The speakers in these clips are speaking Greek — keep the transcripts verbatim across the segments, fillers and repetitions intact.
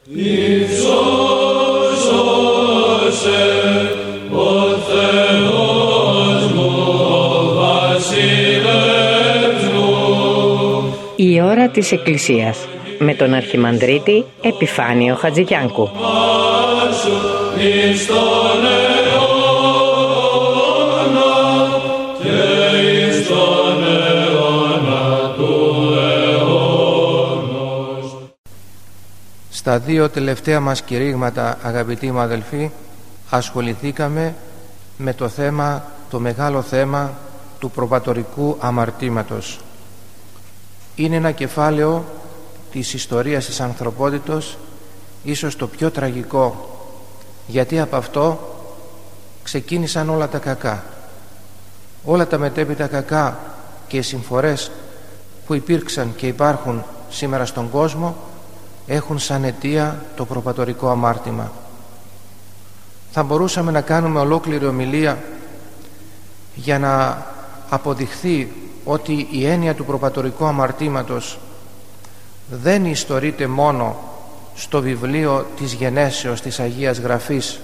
Η ώρα της Εκκλησίας με τον Αρχιμανδρίτη Επιφάνιο Χατζηγιάννκου. Στα δύο τελευταία μας κηρύγματα, αγαπητοί μου αδελφοί, ασχοληθήκαμε με το θέμα, το μεγάλο θέμα του προπατορικού αμαρτήματος. Είναι ένα κεφάλαιο της ιστορίας της ανθρωπότητος, ίσως το πιο τραγικό, γιατί από αυτό ξεκίνησαν όλα τα κακά. Όλα τα μετέπειτα κακά και οι συμφορές που υπήρξαν και υπάρχουν σήμερα στον κόσμο έχουν σαν αιτία το προπατορικό αμάρτημα. Θα μπορούσαμε να κάνουμε ολόκληρη ομιλία για να αποδειχθεί ότι η έννοια του προπατορικού αμαρτήματος δεν ιστορείται μόνο στο βιβλίο της Γενέσεως της Αγίας Γραφής,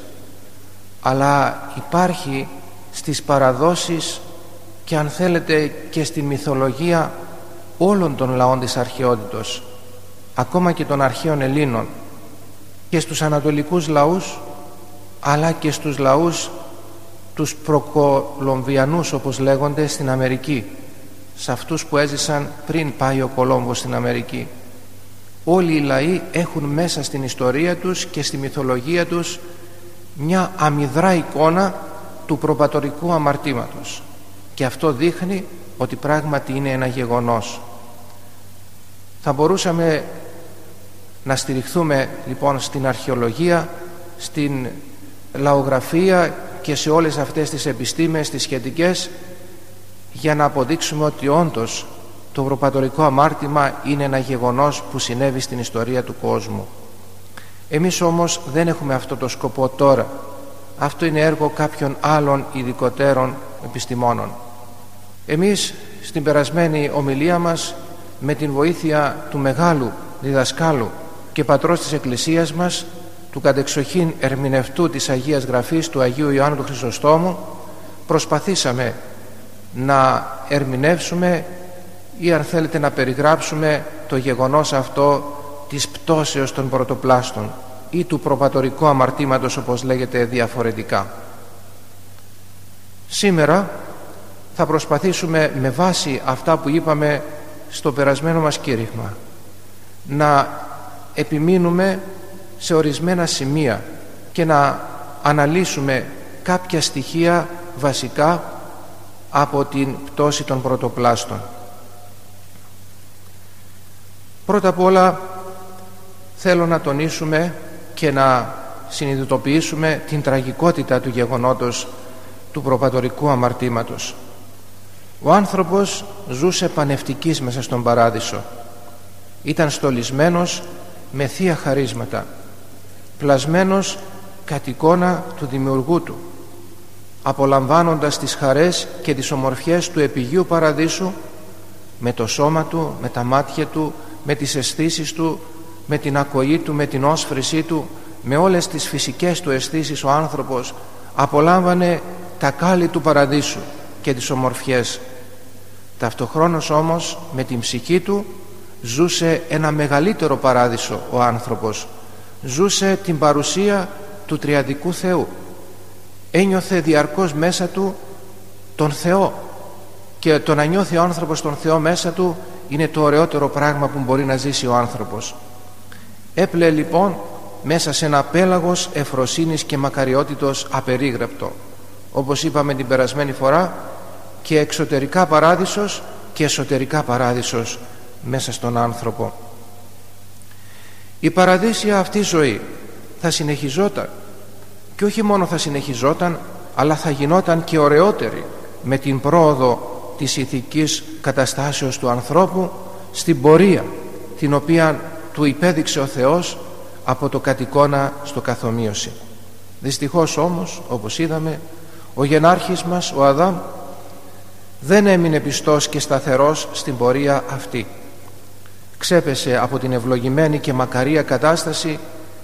αλλά υπάρχει στις παραδόσεις και, αν θέλετε, και στη μυθολογία όλων των λαών της αρχαιότητος, ακόμα και των αρχαίων Ελλήνων, και στους ανατολικούς λαούς, αλλά και στους λαούς τους προκολομβιανούς, όπως λέγονται, στην Αμερική, σε αυτούς που έζησαν πριν πάει ο Κολόμβος στην Αμερική. Όλοι οι λαοί έχουν μέσα στην ιστορία τους και στη μυθολογία τους μια αμυδρά εικόνα του προπατορικού αμαρτήματος, και αυτό δείχνει ότι πράγματι είναι ένα γεγονός. Θα μπορούσαμε να στηριχθούμε λοιπόν στην αρχαιολογία, στην λαογραφία και σε όλες αυτές τις επιστήμες τις σχετικές, για να αποδείξουμε ότι όντως το προπατορικό αμάρτημα είναι ένα γεγονός που συνέβη στην ιστορία του κόσμου. Εμείς όμως δεν έχουμε αυτό το σκοπό τώρα. Αυτό είναι έργο κάποιων άλλων ειδικοτέρων επιστημόνων. Εμείς στην περασμένη ομιλία μας, με την βοήθεια του μεγάλου διδασκάλου και πατρός της Εκκλησίας μας, του κατεξοχήν ερμηνευτού της Αγίας Γραφής, του Αγίου Ιωάννου του Χρυσοστόμου, προσπαθήσαμε να ερμηνεύσουμε ή, αν θέλετε, να περιγράψουμε το γεγονός αυτό της πτώσεως των πρωτοπλάστων ή του προπατορικού αμαρτήματος, όπως λέγεται διαφορετικά. Σήμερα θα προσπαθήσουμε, με βάση αυτά που είπαμε στο περασμένο μας κήρυγμα, να επιμείνουμε σε ορισμένα σημεία και να αναλύσουμε κάποια στοιχεία βασικά από την πτώση των πρωτοπλάστων. Πρώτα απ' όλα θέλω να τονίσουμε και να συνειδητοποιήσουμε την τραγικότητα του γεγονότος του προπατορικού αμαρτήματος. Ο άνθρωπος ζούσε πανευτικής μέσα στον παράδεισο. Ήταν στολισμένος με θεία χαρίσματα, πλασμένος κατ' εικόνα του δημιουργού του, απολαμβάνοντας τις χαρές και τις ομορφιές του επιγείου παραδείσου με το σώμα του, με τα μάτια του, με τις αισθήσεις του, με την ακοή του, με την όσφρησή του, με όλες τις φυσικές του αισθήσεις ο άνθρωπος απολάμβανε τα κάλλη του παραδείσου και τις ομορφιές. Ταυτοχρόνως όμως με την ψυχή του ζούσε ένα μεγαλύτερο παράδεισο ο άνθρωπος. Ζούσε την παρουσία του τριαδικού Θεού. Ένιωθε διαρκώς μέσα του τον Θεό, και το να νιώθει ο άνθρωπος τον Θεό μέσα του είναι το ωραιότερο πράγμα που μπορεί να ζήσει ο άνθρωπος. Έπλεε λοιπόν μέσα σε ένα πέλαγος ευφροσύνης και μακαριότητος απερίγραπτο, όπως είπαμε την περασμένη φορά, και εξωτερικά παράδεισος και εσωτερικά παράδεισος μέσα στον άνθρωπο. Η παραδείσια αυτή ζωή θα συνεχιζόταν, και όχι μόνο θα συνεχιζόταν, αλλά θα γινόταν και ωραιότερη με την πρόοδο της ηθικής καταστάσεως του ανθρώπου στην πορεία την οποία του υπέδειξε ο Θεός από το κατ' εικόνα στο καθομοίωση. Δυστυχώς όμως, όπως είδαμε, ο γενάρχης μας, ο Αδάμ, δεν έμεινε πιστός και σταθερός στην πορεία αυτή. Ξέπεσε από την ευλογημένη και μακαρία κατάσταση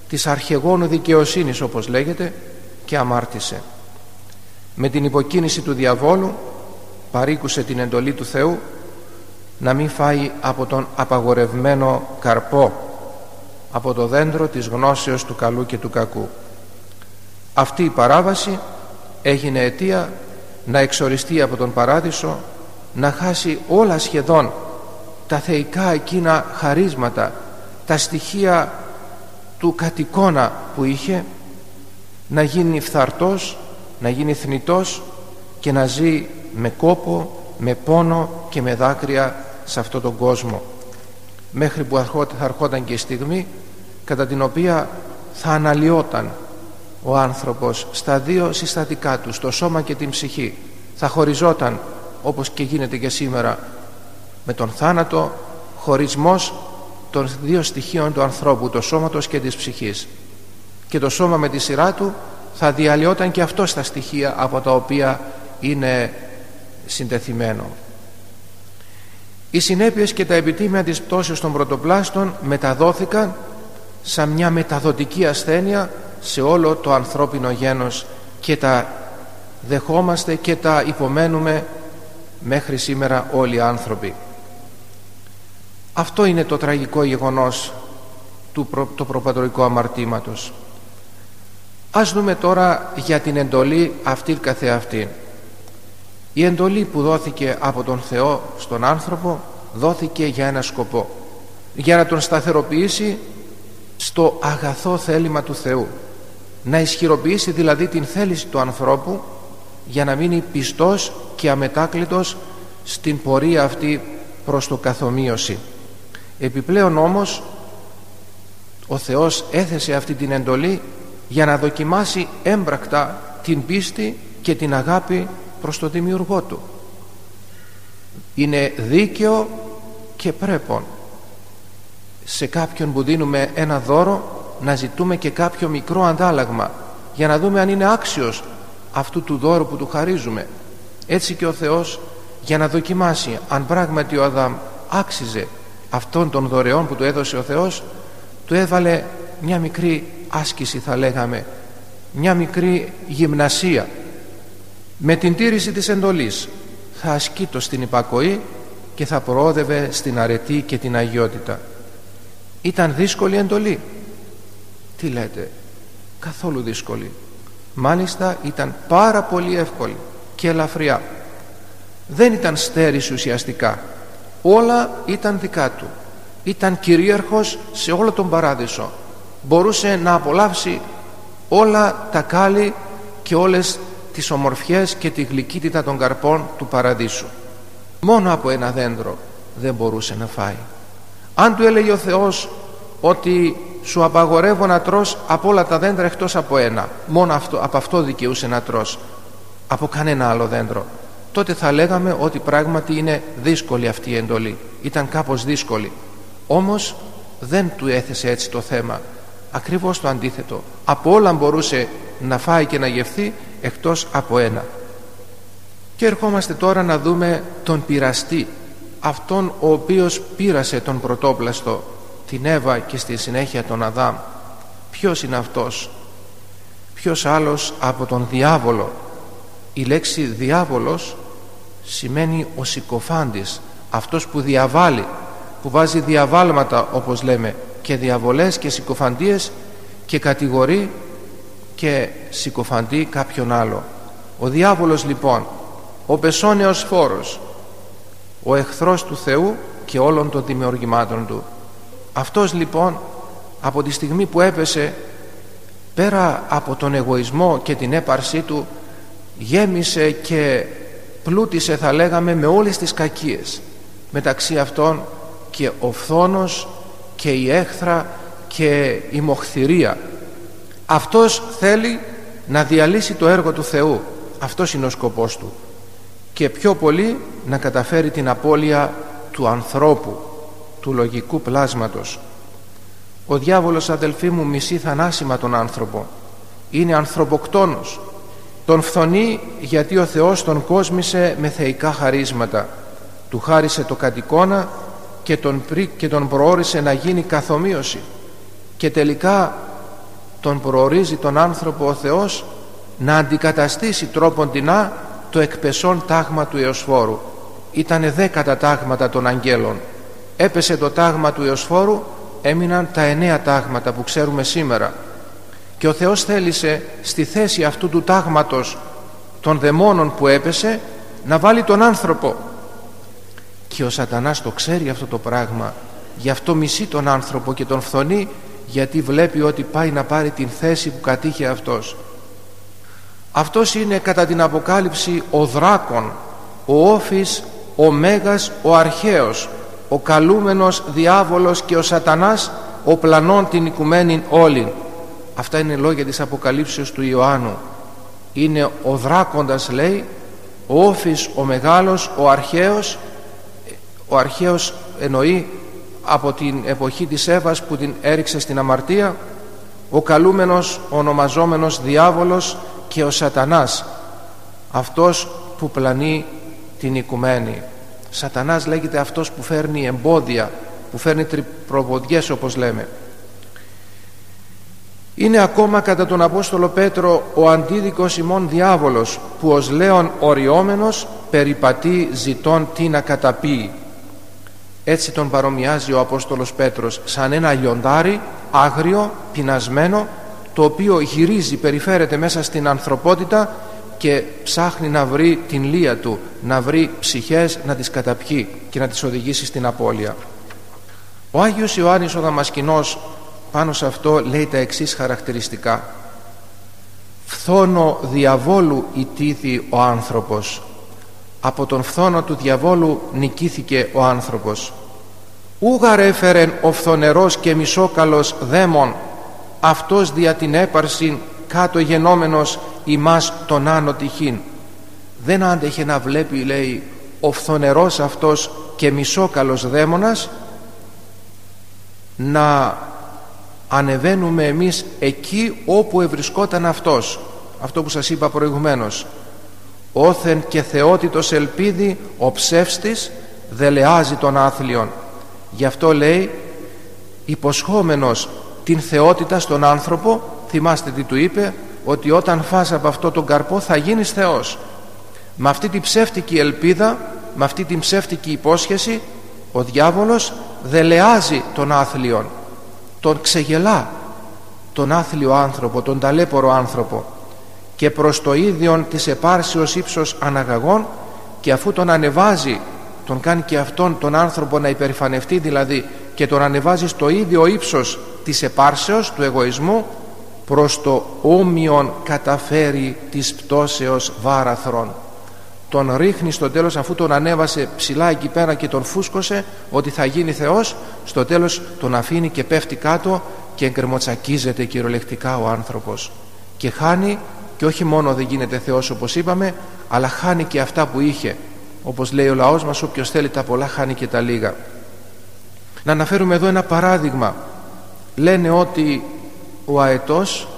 της αρχαιγόνου δικαιοσύνης όπως λέγεται, και αμάρτησε. Με την υποκίνηση του διαβόλου παρήκουσε την εντολή του Θεού να μην φάει από τον απαγορευμένο καρπό, από το δέντρο της γνώσεως του καλού και του κακού. Αυτή η παράβαση έγινε αιτία να εξοριστεί από τον παράδεισο, να χάσει όλα σχεδόν τα θεϊκά εκείνα χαρίσματα, τα στοιχεία του κατοικώνα που είχε, να γίνει φθαρτός, να γίνει θνητός και να ζει με κόπο, με πόνο και με δάκρυα σε αυτόν τον κόσμο, μέχρι που θα ερχόταν και η στιγμή κατά την οποία θα αναλυόταν ο άνθρωπος στα δύο συστατικά του, στο σώμα και την ψυχή. Θα χωριζόταν, όπως και γίνεται και σήμερα με τον θάνατο, χωρισμός των δύο στοιχείων του ανθρώπου, το σώματος και της ψυχής, και το σώμα με τη σειρά του θα διαλυόταν και αυτό στα στοιχεία από τα οποία είναι συντεθειμένο. Οι συνέπειες και τα επιτύμια της πτώσεως των πρωτοπλάστων μεταδόθηκαν σαν μια μεταδοτική ασθένεια σε όλο το ανθρώπινο γένος και τα δεχόμαστε και τα υπομένουμε μέχρι σήμερα όλοι οι άνθρωποι. Αυτό είναι το τραγικό γεγονός του προ, το προπατορικού αμαρτήματος. Ας δούμε τώρα για την εντολή αυτή καθεαυτή. Η εντολή που δόθηκε από τον Θεό στον άνθρωπο δόθηκε για ένα σκοπό, για να τον σταθεροποιήσει στο αγαθό θέλημα του Θεού, να ισχυροποιήσει δηλαδή την θέληση του ανθρώπου για να μείνει πιστός και αμετάκλητος στην πορεία αυτή προς το καθομοίωση. Επιπλέον όμως ο Θεός έθεσε αυτή την εντολή για να δοκιμάσει έμπρακτα την πίστη και την αγάπη προς τον Δημιουργό του. Είναι δίκαιο και πρέπον σε κάποιον που δίνουμε ένα δώρο να ζητούμε και κάποιο μικρό αντάλλαγμα, για να δούμε αν είναι άξιος αυτού του δώρου που του χαρίζουμε. Έτσι και ο Θεός, για να δοκιμάσει αν πράγματι ο Αδάμ άξιζε αυτών των δωρεών που του έδωσε ο Θεός, του έβαλε μια μικρή άσκηση, θα λέγαμε, μια μικρή γυμνασία. Με την τήρηση της εντολής θα ασκείτο στην υπακοή και θα προόδευε στην αρετή και την αγιότητα. Ήταν δύσκολη εντολή? Τι λέτε? Καθόλου δύσκολη. Μάλιστα ήταν πάρα πολύ εύκολη και ελαφριά. Δεν ήταν στέρηση ουσιαστικά. Όλα ήταν δικά του. Ήταν κυρίαρχος σε όλο τον παράδεισο. Μπορούσε να απολαύσει όλα τα κάλλη και όλες τις ομορφιές και τη γλυκύτητα των καρπών του παραδείσου. Μόνο από ένα δέντρο δεν μπορούσε να φάει. Αν του έλεγε ο Θεός ότι σου απαγορεύω να τρως από όλα τα δέντρα εκτός από ένα, μόνο αυτό, από αυτό δικαιούσε να τρως, από κανένα άλλο δέντρο, τότε θα λέγαμε ότι πράγματι είναι δύσκολη αυτή η εντολή. Ήταν κάπως δύσκολη. Όμως δεν του έθεσε έτσι το θέμα. Ακριβώς το αντίθετο. Από όλα μπορούσε να φάει και να γευθεί εκτός από ένα. Και ερχόμαστε τώρα να δούμε τον πειραστή, αυτόν ο οποίος πείρασε τον πρωτόπλαστο, την Εύα και στη συνέχεια τον Αδάμ. Ποιος είναι αυτός? Ποιος άλλος από τον διάβολο? Η λέξη διάβολος σημαίνει ο συκοφάντης, αυτός που διαβάλλει, που βάζει διαβάλματα όπως λέμε, και διαβολές και συκοφαντίες, και κατηγορεί και συκοφαντεί κάποιον άλλο. Ο διάβολος λοιπόν, ο πεσόνεος φόρος, ο εχθρός του Θεού και όλων των δημιουργημάτων του. Αυτός λοιπόν από τη στιγμή που έπεσε, πέρα από τον εγωισμό και την έπαρσή του, γέμισε και πλούτησε, θα λέγαμε, με όλες τις κακίες, μεταξύ αυτών και ο φθόνος και η έχθρα και η μοχθηρία. Αυτός θέλει να διαλύσει το έργο του Θεού. Αυτός είναι ο σκοπός του, και πιο πολύ να καταφέρει την απώλεια του ανθρώπου, του λογικού πλάσματος. Ο διάβολος, αδελφοί μου, μισεί θανάσιμα τον άνθρωπο. Είναι ανθρωποκτόνος. Τον φθονεί γιατί ο Θεός τον κόσμησε με θεϊκά χαρίσματα. Του χάρισε το κατοικώνα και τον, πρί, και τον προώρισε να γίνει καθομοίωση, και τελικά τον προορίζει τον άνθρωπο ο Θεός να αντικαταστήσει τρόποντινά το εκπεσόν τάγμα του Ιωσφόρου. Ήτανε δέκα τα τάγματα των αγγέλων. Έπεσε το τάγμα του Ιωσφόρου, έμειναν τα εννέα τάγματα που ξέρουμε σήμερα. Και ο Θεός θέλησε στη θέση αυτού του τάγματος των δαιμόνων που έπεσε να βάλει τον άνθρωπο. Και ο Σατανάς το ξέρει αυτό το πράγμα, γι' αυτό μισεί τον άνθρωπο και τον φθονεί, γιατί βλέπει ότι πάει να πάρει την θέση που κατήχε αυτός. Αυτός είναι κατά την Αποκάλυψη ο δράκων, ο όφης, ο μέγας, ο αρχαίος, ο καλούμενος διάβολος και ο Σατανάς, ο πλανών την οικουμένην όλην. Αυτά είναι λόγια της Αποκαλύψεως του Ιωάννου. Είναι ο δράκοντας, λέει, ο όφης, ο μεγάλος, ο αρχαίος. Ο αρχαίος εννοεί από την εποχή της Εύας που την έριξε στην αμαρτία, ο καλούμενος, ο ονομαζόμενος διάβολος και ο Σατανάς, αυτός που πλανεί την οικουμένη. Σατανάς λέγεται αυτός που φέρνει εμπόδια, που φέρνει τρυπροποδιές, όπως λέμε. Είναι ακόμα κατά τον Απόστολο Πέτρο ο αντίδικος ημών διάβολος, που ως λέον οριόμενος περιπατεί ζητών τι να καταπεί. Έτσι τον παρομοιάζει ο Απόστολος Πέτρος, σαν ένα λιοντάρι άγριο, πεινασμένο, το οποίο γυρίζει, περιφέρεται μέσα στην ανθρωπότητα και ψάχνει να βρει την λία του, να βρει ψυχές να τις καταπιεί και να τις οδηγήσει στην απώλεια. Ο Άγιος Ιωάννης ο Δαμασκηνός πάνω σε αυτό λέει τα εξής χαρακτηριστικά: «Φθόνο διαβόλου ητήθη ο άνθρωπος». Από τον φθόνο του διαβόλου νικήθηκε ο άνθρωπος. «Ούγαρ έφερεν ο φθονερός και μισόκαλος δαίμον, αυτός δια την έπαρση κάτω γενόμενος ημάς τον άνω τυχήν». Δεν άντεχε να βλέπει, λέει, ο φθονερός αυτός και μισόκαλος δαίμονας να ανεβαίνουμε εμείς εκεί όπου ευρισκόταν αυτός. Αυτό που σας είπα προηγουμένως: «Όθεν και θεότητος ελπίδη ο ψεύστης δελεάζει τον άθλιον». Γι' αυτό λέει, υποσχόμενος την θεότητα στον άνθρωπο, θυμάστε τι του είπε, ότι όταν φας από αυτό τον καρπό θα γίνεις Θεός. Με αυτή την ψεύτικη ελπίδα, με αυτή την ψεύτικη υπόσχεση, ο διάβολος δελεάζει τον άθλιον, τον ξεγελά τον άθλιο άνθρωπο, τον ταλέπορο άνθρωπο, και προς το ίδιον της επάρσεως ύψος αναγαγών, και αφού τον ανεβάζει, τον κάνει και αυτόν τον άνθρωπο να υπερηφανευτεί δηλαδή, και τον ανεβάζει στο ίδιο ύψος της επάρσεως, του εγωισμού, προς το όμοιον καταφέρει της πτώσεως βάραθρον. Τον ρίχνει στο τέλος, αφού τον ανέβασε ψηλά εκεί πέρα και τον φούσκωσε ότι θα γίνει Θεός, στο τέλος τον αφήνει και πέφτει κάτω και εγκρεμοτσακίζεται κυριολεκτικά ο άνθρωπος και χάνει. Και όχι μόνο δεν γίνεται Θεός όπως είπαμε, αλλά χάνει και αυτά που είχε. Όπως λέει ο λαός μας, όποιος θέλει τα πολλά χάνει και τα λίγα. Να αναφέρουμε εδώ ένα παράδειγμα. Λένε ότι ο αετός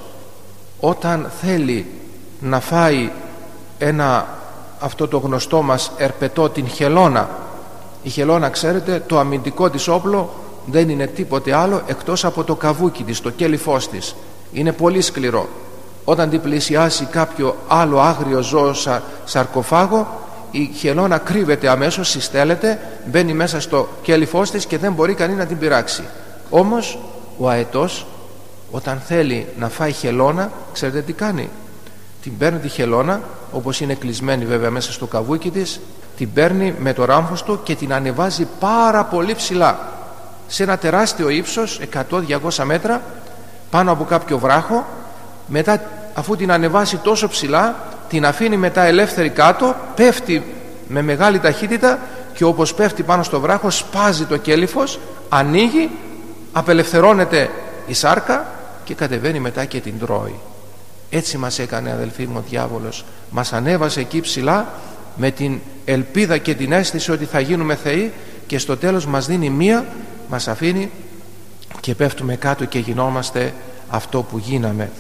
όταν θέλει να φάει ένα, αυτό το γνωστό μας ερπετό, την χελώνα. Η χελώνα, ξέρετε, το αμυντικό της όπλο δεν είναι τίποτε άλλο εκτός από το καβούκι της, το κέλυφός της. Είναι πολύ σκληρό. Όταν την πλησιάσει κάποιο άλλο άγριο ζώο σα, σαρκοφάγο, η χελώνα κρύβεται αμέσως, συστέλλεται, μπαίνει μέσα στο κέλυφός της και δεν μπορεί κανείς να την πειράξει. Όμως ο αετός όταν θέλει να φάει χελώνα, ξέρετε τι κάνει? Την παίρνει τη χελώνα, όπως είναι κλεισμένη βέβαια μέσα στο καβούκι της, την παίρνει με το ράμφος του και την ανεβάζει πάρα πολύ ψηλά, σε ένα τεράστιο ύψος, εκατό με διακόσια μέτρα, πάνω από κάποιο βράχο. Μετά, αφού την ανεβάσει τόσο ψηλά, την αφήνει μετά ελεύθερη κάτω, πέφτει με μεγάλη ταχύτητα και όπως πέφτει πάνω στο βράχο σπάζει το κέλυφος, ανοίγει, απελευθερώνεται η σάρκα και κατεβαίνει μετά και την τρώει. Έτσι μας έκανε, αδελφοί μου, ο διάβολος. Μας ανέβασε εκεί ψηλά με την ελπίδα και την αίσθηση ότι θα γίνουμε θεοί, και στο τέλος μας δίνει μία, μας αφήνει και πέφτουμε κάτω και γινόμαστε αυτό που γίναμε.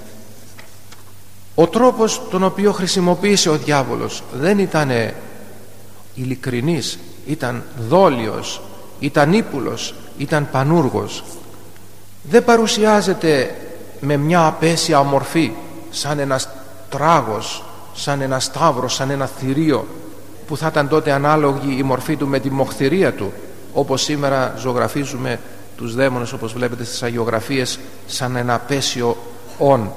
Ο τρόπος τον οποίο χρησιμοποίησε ο διάβολος δεν ήταν ειλικρινής, ήταν δόλιος, ήταν ύπουλος, ήταν πανούργος. Δεν παρουσιάζεται με μια απέσια μορφή, σαν ένας τράγος, σαν ένα σταύρος, σαν ένα θηρίο, που θα ήταν τότε ανάλογη η μορφή του με τη μοχθηρία του, όπως σήμερα ζωγραφίζουμε τους δαίμονες, όπως βλέπετε στις αγιογραφίες, σαν ένα απέσιο όν.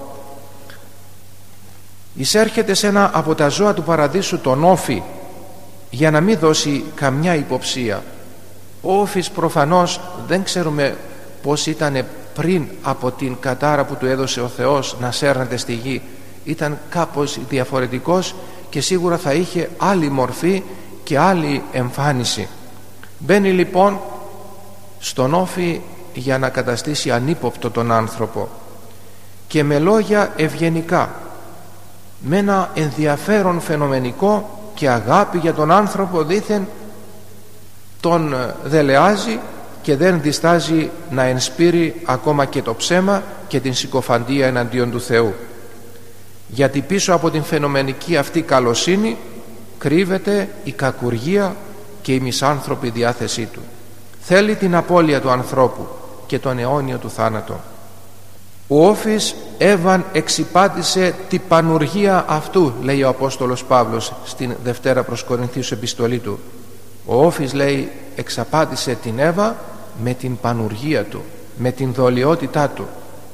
Εισέρχεται σε ένα από τα ζώα του παραδείσου, τον όφη, για να μην δώσει καμιά υποψία. Ο όφης προφανώς δεν ξέρουμε πως ήταν πριν από την κατάρα που του έδωσε ο Θεός να σέρνεται στη γη. Ήταν κάπως διαφορετικός και σίγουρα θα είχε άλλη μορφή και άλλη εμφάνιση. Μπαίνει λοιπόν στον όφη για να καταστήσει ανύποπτο τον άνθρωπο, και με λόγια ευγενικά, με ένα ενδιαφέρον φαινομενικό και αγάπη για τον άνθρωπο δήθεν, τον δελεάζει και δεν διστάζει να ενспείρει ακόμα και το ψέμα και την συκοφαντία εναντίον του Θεού, γιατί πίσω από την φαινομενική αυτή καλοσύνη κρύβεται η κακουργία και η μισάνθρωπη διάθεσή του. Θέλει την απώλεια του ανθρώπου και τον αιώνιο του θάνατο. Ο όφης έβαν εξυπάτησε την πανουργία αυτού, λέει ο Απόστολος Παύλος στην Δευτέρα προς Κορινθίους επιστολή του. Ο όφης, λέει, εξαπάτησε την Εύα με την πανουργία του, με την δολιότητά του.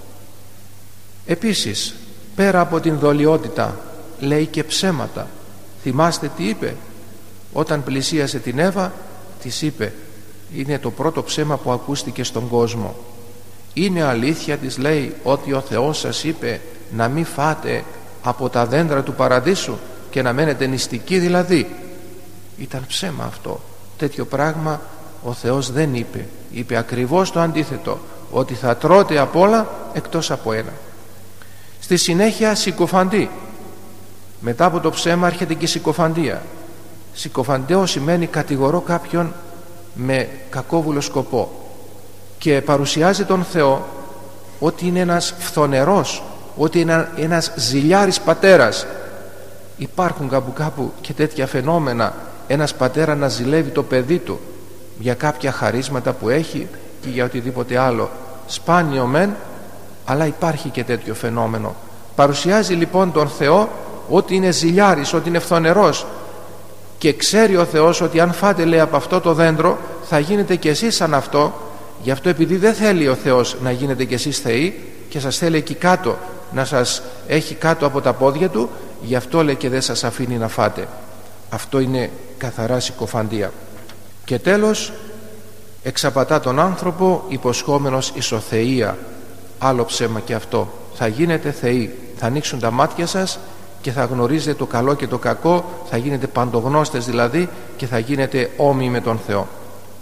Επίσης, πέρα από την δολιότητα, λέει και ψέματα. Θυμάστε τι είπε όταν πλησίασε την Εύα? Της είπε, είναι το πρώτο ψέμα που ακούστηκε στον κόσμο. Είναι αλήθεια, της λέει, ότι ο Θεός σας είπε να μην φάτε από τα δέντρα του παραδείσου και να μένετε νηστικοί δηλαδή? Ήταν ψέμα αυτό. Τέτοιο πράγμα ο Θεός δεν είπε. Είπε ακριβώς το αντίθετο, ότι θα τρώτε απ' όλα εκτός από ένα. Στη συνέχεια συκοφαντεί. Μετά από το ψέμα έρχεται και η συκοφαντία. Συκοφαντέο σημαίνει κατηγορώ κάποιον με κακόβουλο σκοπό, και παρουσιάζει τον Θεό ότι είναι ένας φθονερός, ότι είναι ένας ζηλιάρης πατέρας. Υπάρχουν κάπου κάπου και τέτοια φαινόμενα, ένας πατέρα να ζηλεύει το παιδί του για κάποια χαρίσματα που έχει και για οτιδήποτε άλλο. Σπάνιο μεν, αλλά υπάρχει και τέτοιο φαινόμενο. Παρουσιάζει λοιπόν τον Θεό ότι είναι ζηλιάρης, ότι είναι φθονερός, και ξέρει ο Θεός ότι αν φάτε, λέει, από αυτό το δέντρο θα γίνετε κι εσείς σαν αυτό. Γι' αυτό, επειδή δεν θέλει ο Θεός να γίνετε κι εσείς θεοί και σας θέλει εκεί κάτω, να σας έχει κάτω από τα πόδια του, γι' αυτό, λέει, και δεν σας αφήνει να φάτε. Αυτό είναι καθαρά συκοφαντία. Και τέλος, εξαπατά τον άνθρωπο υποσχόμενος ισοθεία. Άλλο ψέμα και αυτό. Θα γίνετε θεοί, θα ανοίξουν τα μάτια σας και θα γνωρίζετε το καλό και το κακό, θα γίνετε παντογνώστες δηλαδή και θα γίνετε όμοιοι με τον Θεό.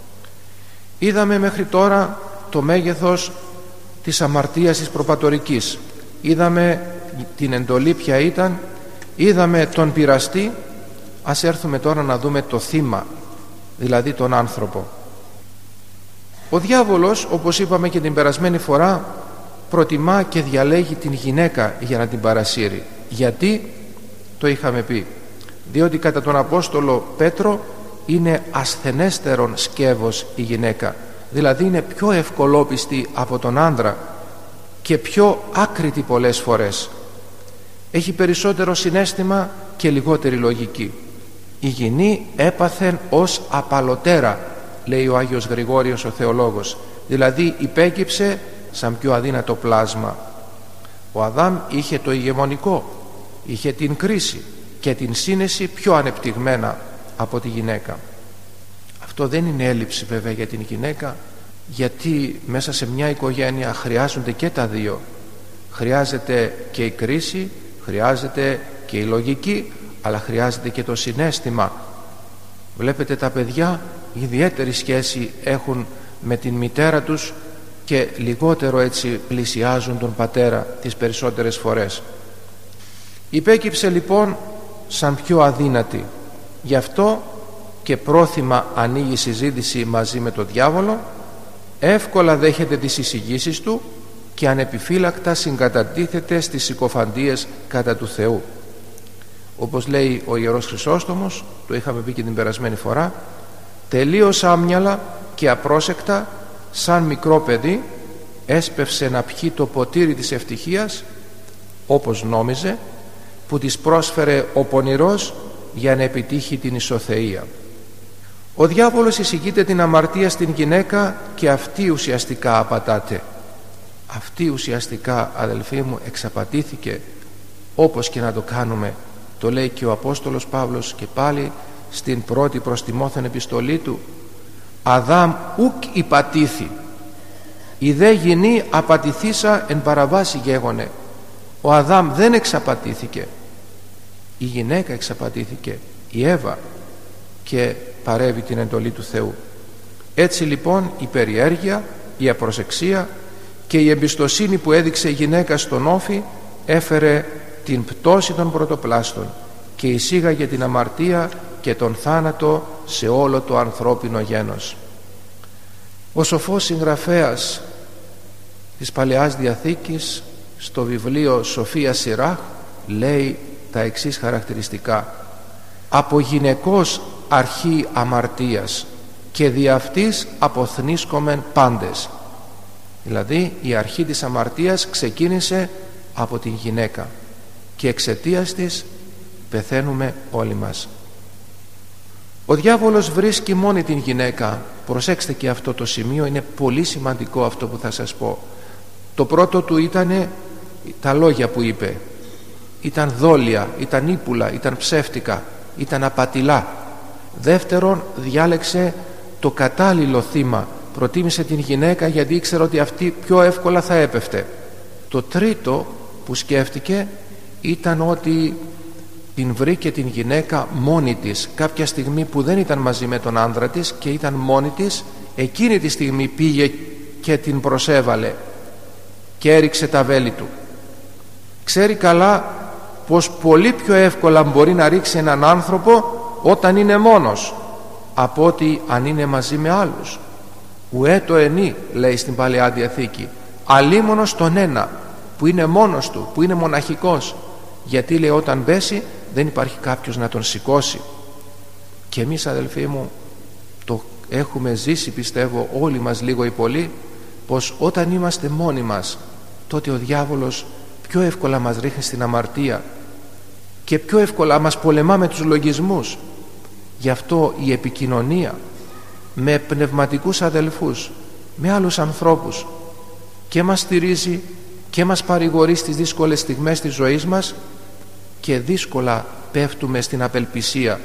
Είδαμε μέχρι τώρα το μέγεθος της αμαρτίας της προπατορικής. Είδαμε την εντολή ποια ήταν, είδαμε τον πειραστή. Ας έρθουμε τώρα να δούμε το θύμα, δηλαδή τον άνθρωπο. Ο διάβολος, όπως είπαμε και την περασμένη φορά, προτιμά και διαλέγει την γυναίκα για να την παρασύρει. Γιατί? Το είχαμε πει. Διότι κατά τον Απόστολο Πέτρο είναι ασθενέστερον σκεύος η γυναίκα, δηλαδή είναι πιο ευκολόπιστη από τον άντρα και πιο άκρητη πολλές φορές. Έχει περισσότερο συναίσθημα και λιγότερη λογική. Η γυνή έπαθεν ως απαλωτέρα, λέει ο Άγιος Γρηγόριος ο θεολόγος, δηλαδή υπέκυψε σαν πιο αδύνατο πλάσμα. Ο Αδάμ είχε το ηγεμονικό, είχε την κρίση και την σύνεση πιο ανεπτυγμένα από τη γυναίκα. Αυτό δεν είναι έλλειψη βέβαια για την γυναίκα, γιατί μέσα σε μια οικογένεια χρειάζονται και τα δύο. Χρειάζεται και η κρίση, χρειάζεται και η λογική, αλλά χρειάζεται και το συναίσθημα. Βλέπετε, τα παιδιά ιδιαίτερη σχέση έχουν με την μητέρα τους και λιγότερο έτσι πλησιάζουν τον πατέρα τις περισσότερες φορές. Υπέκυψε λοιπόν σαν πιο αδύνατη. Γι' αυτό και πρόθυμα ανοίγει συζήτηση μαζί με τον διάβολο, εύκολα δέχεται τις εισηγήσεις του και ανεπιφύλακτα συγκατατίθεται στις συκοφαντίες κατά του Θεού. Όπως λέει ο Ιερός Χρυσόστομος, το είχαμε πει και την περασμένη φορά, τελείως άμυαλα και απρόσεκτα, σαν μικρό παιδί, έσπευσε να πιει το ποτήρι της ευτυχίας, όπως νόμιζε, που της πρόσφερε ο πονηρός για να επιτύχει την ισοθεία. Ο διάβολος εισηγείται την αμαρτία στην γυναίκα και αυτή ουσιαστικά απατάται. Αυτή ουσιαστικά, αδελφοί μου, εξαπατήθηκε, όπως και να το κάνουμε. Το λέει και ο Απόστολος Παύλος και πάλι στην πρώτη προς Τιμόθεον επιστολή του: Αδάμ ουκ υπατήθη, η δε γυνή απατηθήσα εν παραβάσει γέγονε. Ο Αδάμ δεν εξαπατήθηκε, η γυναίκα εξαπατήθηκε, η Εύα, και παρέβη την εντολή του Θεού. Έτσι λοιπόν η περιέργεια, η απροσεξία και η εμπιστοσύνη που έδειξε η γυναίκα στον όφη έφερε την πτώση των πρωτοπλάστων και εισήγαγε την αμαρτία και τον θάνατο σε όλο το ανθρώπινο γένος. Ο σοφός συγγραφέας της Παλαιάς Διαθήκης στο βιβλίο Σοφία Σιράχ λέει τα εξής χαρακτηριστικά: από γυναικός αρχή αμαρτίας και δι' αυτής αποθνίσκομεν πάντες. Δηλαδή η αρχή της αμαρτίας ξεκίνησε από την γυναίκα και εξαιτίας της πεθαίνουμε όλοι μας. Ο διάβολος βρίσκει μόνη την γυναίκα. Προσέξτε και αυτό το σημείο, είναι πολύ σημαντικό αυτό που θα σας πω. Το πρώτο του ήταν τα λόγια που είπε. Ήταν δόλια, ήταν ύπουλα, ήταν ψεύτικα, ήταν απατηλά. Δεύτερον, διάλεξε το κατάλληλο θύμα. Προτίμησε την γυναίκα γιατί ήξερε ότι αυτή πιο εύκολα θα έπεφτε. Το τρίτο που σκέφτηκε ήταν ότι την βρήκε την γυναίκα μόνη της κάποια στιγμή που δεν ήταν μαζί με τον άντρα της και ήταν μόνη της. Εκείνη τη στιγμή πήγε και την προσέβαλε και έριξε τα βέλη του. Ξέρει καλά πως πολύ πιο εύκολα μπορεί να ρίξει έναν άνθρωπο όταν είναι μόνος από ότι αν είναι μαζί με άλλους. Ουέ το ενή, λέει στην Παλαιά Διαθήκη, αλίμονος τον ένα που είναι μόνος του, που είναι μοναχικός, γιατί λέει όταν πέσει δεν υπάρχει κάποιος να τον σηκώσει. Και εμείς, αδελφοί μου, το έχουμε ζήσει, πιστεύω όλοι μας λίγο ή πολύ, πως όταν είμαστε μόνοι μας τότε ο διάβολος πιο εύκολα μας ρίχνει στην αμαρτία και πιο εύκολα μας πολεμά με τους λογισμούς. Γι' αυτό η επικοινωνία με πνευματικούς αδελφούς, με άλλους ανθρώπους, και μας στηρίζει και μας παρηγορεί στις δύσκολες στιγμές της ζωής μας, και δύσκολα πέφτουμε στην απελπισία.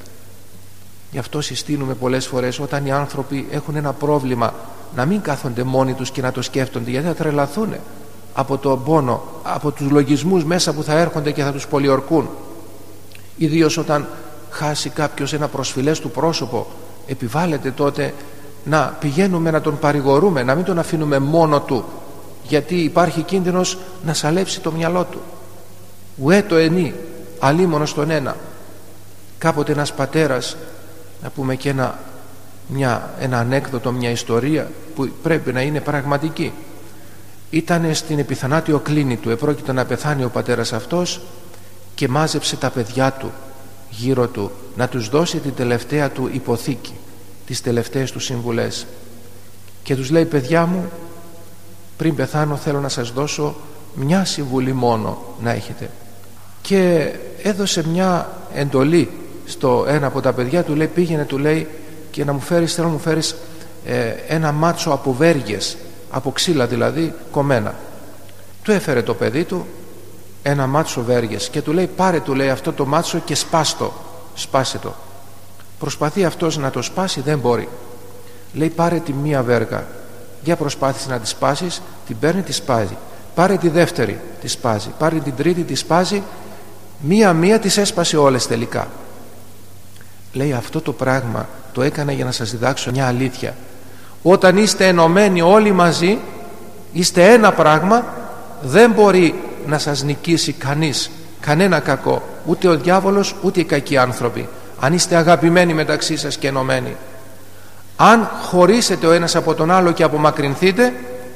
Γι' αυτό συστήνουμε πολλές φορές όταν οι άνθρωποι έχουν ένα πρόβλημα να μην κάθονται μόνοι τους και να το σκέφτονται, γιατί θα τρελαθούν από τον πόνο, από τους λογισμούς μέσα που θα έρχονται και θα τους πολιορκούν. Ιδίως όταν χάσει κάποιος ένα προσφυλές του πρόσωπο, επιβάλλεται τότε να πηγαίνουμε να τον παρηγορούμε, να μην τον αφήνουμε μόνο του, γιατί υπάρχει κίνδυνος να σαλέψει το μυαλό του. Ουέ το ενή, αλίμονος τον ένα. Κάποτε ένας πατέρας, να πούμε και ένα, μια, ένα ανέκδοτο, μια ιστορία που πρέπει να είναι πραγματική, ήταν στην επιθανάτιο κλίνη του, επρόκειτο να πεθάνει ο πατέρας αυτός και μάζεψε τα παιδιά του γύρω του να τους δώσει την τελευταία του υποθήκη, τις τελευταίες του συμβουλές, και τους λέει: παιδιά μου, πριν πεθάνω θέλω να σας δώσω μια συμβουλή μόνο να έχετε. Και έδωσε μια εντολή στο ένα από τα παιδιά του, λέει: πήγαινε, του λέει, και να μου φέρεις, θέλω να μου φέρεις ε, ένα μάτσο από βέργες, από ξύλα δηλαδή κομμένα. Του έφερε το παιδί του ένα μάτσο βέργες και του λέει: πάρε, του λέει, αυτό το μάτσο και σπάστο, σπάσε το. Προσπαθεί αυτός να το σπάσει, δεν μπορεί. Λέει: πάρε τη μία βέργα, για προσπάθησε να τη σπάσεις, την παίρνει, τη σπάζει. Πάρε τη δεύτερη, τη σπάζει. Πάρε την τρίτη, τη σπάζει. Μία-μία τις έσπασε όλες τελικά. Λέει: αυτό το πράγμα το έκανα για να σας διδάξω μια αλήθεια. Όταν είστε ενωμένοι όλοι μαζί, είστε ένα πράγμα, δεν μπορεί να σας νικήσει κανείς, κανένα κακό, ούτε ο διάβολος ούτε οι κακοί άνθρωποι, αν είστε αγαπημένοι μεταξύ σας και ενωμένοι. Αν χωρίσετε ο ένας από τον άλλο και απομακρυνθείτε